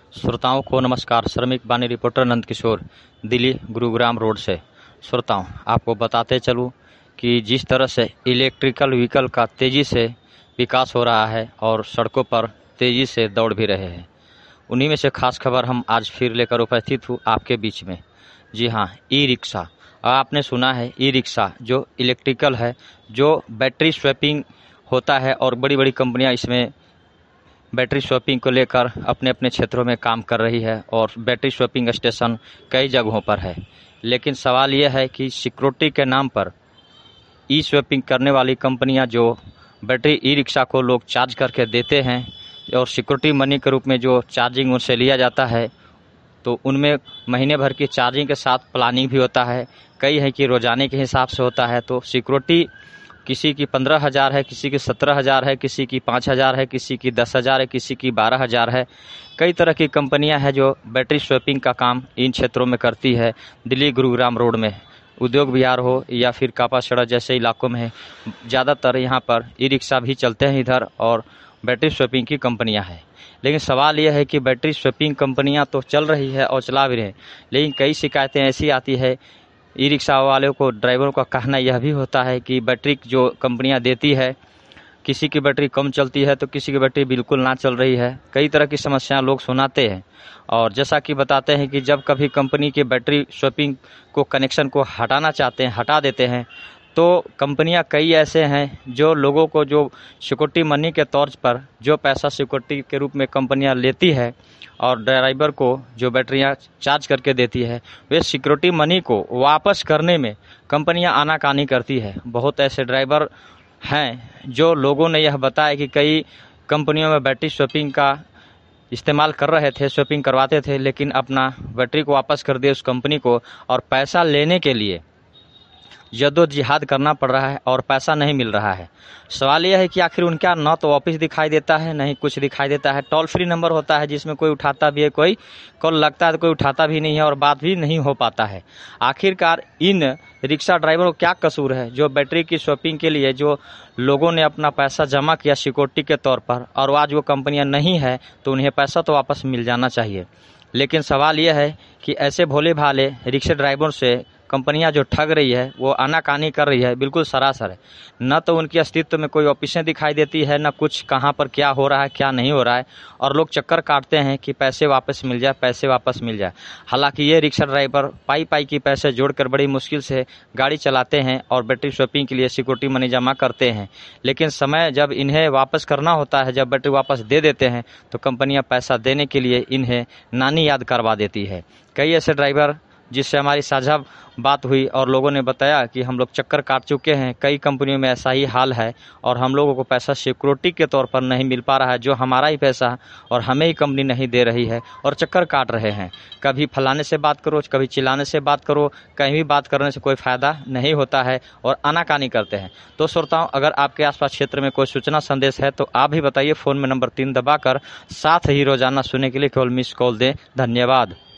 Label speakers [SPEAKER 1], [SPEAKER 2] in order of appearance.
[SPEAKER 1] श्रोताओं को नमस्कार। श्रमिक बानी रिपोर्टर नंद किशोर, दिल्ली गुरुग्राम रोड से। श्रोताओं, आपको बताते चलूं कि जिस तरह से इलेक्ट्रिकल व्हीकल का तेज़ी से विकास हो रहा है और सड़कों पर तेज़ी से दौड़ भी रहे हैं, उन्हीं में से खास खबर हम आज फिर लेकर उपस्थित हूँ आपके बीच में। जी हाँ, ई रिक्शा। आपने सुना है ई रिक्शा जो इलेक्ट्रिकल है, जो बैटरी स्वैपिंग होता है और बड़ी बड़ी कंपनियां इसमें बैटरी स्वैपिंग को लेकर अपने अपने क्षेत्रों में काम कर रही है और बैटरी स्वैपिंग स्टेशन कई जगहों पर है। लेकिन सवाल यह है कि सिक्योरिटी के नाम पर ई स्वैपिंग करने वाली कंपनियां जो बैटरी ई रिक्शा को लोग चार्ज करके देते हैं और सिक्योरिटी मनी के रूप में जो चार्जिंग उनसे लिया जाता है, तो उनमें महीने भर की चार्जिंग के साथ प्लानिंग भी होता है। कई है कि रोजाने के हिसाब से होता है। तो सिक्योरिटी किसी की 15,000 है, किसी की 17,000 है, किसी की 5,000 है, किसी की 10,000 है, किसी की 12,000 है। कई तरह की कंपनियां हैं जो बैटरी स्वैपिंग का काम इन क्षेत्रों में करती है। दिल्ली गुरुग्राम रोड में उद्योग विहार हो या फिर कापा सड़क जैसे इलाकों में ज़्यादातर यहाँ पर ई रिक्शा भी चलते हैं इधर और बैटरी स्वैपिंग की कंपनियां हैं। लेकिन सवाल यह है कि बैटरी स्वैपिंग कंपनियां तो चल रही है और चला भी रहे हैं, लेकिन कई शिकायतें ऐसी आती है। ई रिक्शा वालों को, ड्राइवरों का कहना यह भी होता है कि बैटरी जो कंपनियां देती है, किसी की बैटरी कम चलती है तो किसी की बैटरी बिल्कुल ना चल रही है। कई तरह की समस्याएं लोग सुनाते हैं और जैसा कि बताते हैं कि जब कभी कंपनी के बैटरी स्वैपिंग को कनेक्शन को हटाना चाहते हैं, हटा देते हैं, तो कंपनियां कई ऐसे हैं जो लोगों को जो सिक्योरिटी मनी के तौर पर जो पैसा सिक्योरिटी के रूप में कंपनियां लेती है और ड्राइवर को जो बैटरियां चार्ज करके देती है, वे सिक्योरिटी मनी को वापस करने में कंपनियां आनाकानी करती है। बहुत ऐसे ड्राइवर हैं जो लोगों ने यह बताया कि कई कंपनियों में बैटरी स्वैपिंग का इस्तेमाल कर रहे थे, स्वैपिंग करवाते थे, लेकिन अपना बैटरी को वापस कर दिए उस कंपनी को और पैसा लेने के लिए जद्दोजहद करना पड़ रहा है और पैसा नहीं मिल रहा है। सवाल यह है कि आखिर उनका न तो ऑफिस दिखाई देता है, नहीं कुछ दिखाई देता है। टोल फ्री नंबर होता है जिसमें कोई उठाता भी है, कोई कॉल लगता है तो कोई उठाता भी नहीं है और बात भी नहीं हो पाता है। आखिरकार इन रिक्शा ड्राइवरों को क्या कसूर है जो बैटरी की स्वैपिंग के लिए जो लोगों ने अपना पैसा जमा किया सिक्योरिटी के तौर पर और आज वो कंपनियां नहीं है, तो उन्हें पैसा तो वापस मिल जाना चाहिए। लेकिन सवाल यह है कि ऐसे भोले भाले रिक्शा ड्राइवरों से कंपनियां जो ठग रही है, वो आनाकानी कर रही है, बिल्कुल सरासर है। न तो उनकी अस्तित्व में कोई ऑफिसें दिखाई देती है, न कुछ कहां पर क्या हो रहा है, क्या नहीं हो रहा है, और लोग चक्कर काटते हैं कि पैसे वापस मिल जाए, पैसे वापस मिल जाए। हालांकि ये रिक्शा ड्राइवर पाई पाई की पैसे जोड़कर बड़ी मुश्किल से गाड़ी चलाते हैं और बैटरी स्वैपिंग के लिए सिक्योरिटी मनी जमा करते हैं। लेकिन समय जब इन्हें वापस करना होता है, जब बैटरी वापस दे देते हैं, तो कंपनियां पैसा देने के लिए इन्हें नानी याद करवा देती है। कई ऐसे ड्राइवर जिससे हमारी साझा बात हुई और लोगों ने बताया कि हम लोग चक्कर काट चुके हैं, कई कंपनियों में ऐसा ही हाल है और हम लोगों को पैसा सिक्योरिटी के तौर पर नहीं मिल पा रहा है, जो हमारा ही पैसा और हमें ही कंपनी नहीं दे रही है और चक्कर काट रहे हैं। कभी फलाने से बात करो, कभी चिल्लाने से बात करो, कहीं भी बात करने से कोई फ़ायदा नहीं होता है और आनाकानी करते हैं। तो श्रोताओं, अगर आपके आसपास क्षेत्र में कोई सूचना संदेश है तो आप भी बताइए। फ़ोन में नंबर 3 दबाकर साथ ही रोजाना सुनने के लिए केवल मिस कॉल दें। धन्यवाद।